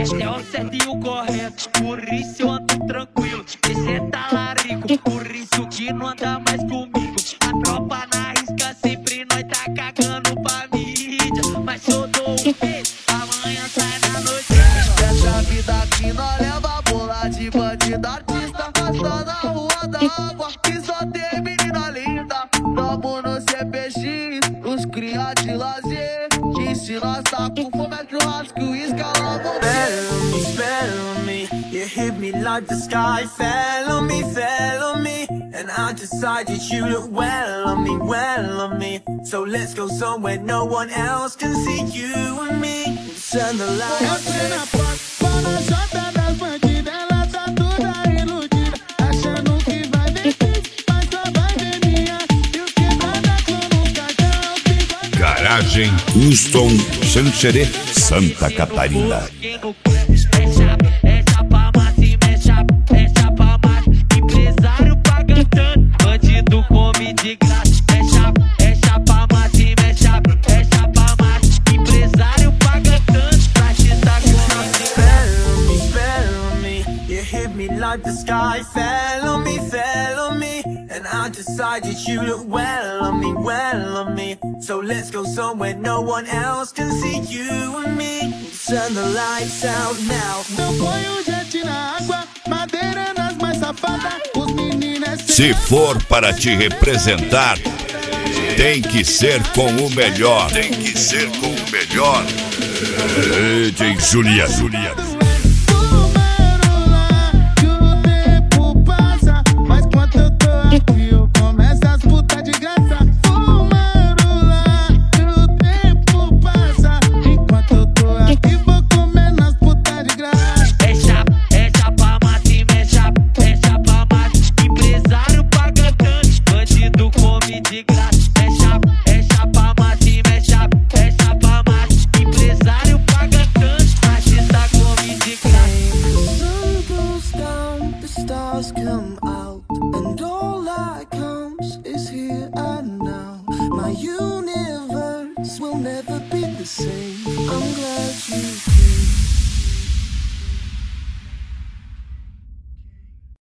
Esse é o certo e o correto, por isso eu ando tranquilo. Esse é talarico, por isso que não anda mais comigo. A tropa na risca sempre nós tá cagando pra mídia. Mas se eu dou um beijo, amanhã sai na noite. Essa vida aqui nós leva bola de bandido artista. Passando a rua da água que só tem menina linda. Tamo no CPX, os cria de lazer. Que se nós tá com fome é churrasco e uísque, ela vou Spell on me, you hit me like the sky. Fell on me, and I decided you look well on me. So let's go somewhere no one else can see you and me. Turn the lights Entrei na porta, na jota das bandidas. Ela tá toda iludida, achando que vai ver vídeo, mas só vai ver minha. E o que nada como cagão. Garagem Custom Xanxerê, Santa Catarina. É chapa massa e é chapa massa. Empresário paga tanto, bandido come de graça. É chapa massa e é chapa massa. Empresário paga tanto, artista come de graça. Spell on me, you hit me like the sky. Fell on me, and I decided you look well on me. So let's go somewhere no one else can see you and me. Turn the lights out now. Eu ponho gente na água, madeira nas mais safadas. Os meninos Se for para te representar, tem que ser com o melhor. Tem que ser com o melhor. DJ Juliano. fumaram lá, que o tempo passa. Mas quando eu tô aqui, eu começo as putas de graça. Fumaram lá, que o tempo passa. Enquanto eu tô aqui, vou comendo as putas de graça. É chapa massa e é chapa massa. Empresário paga tanto, bandido come de graça.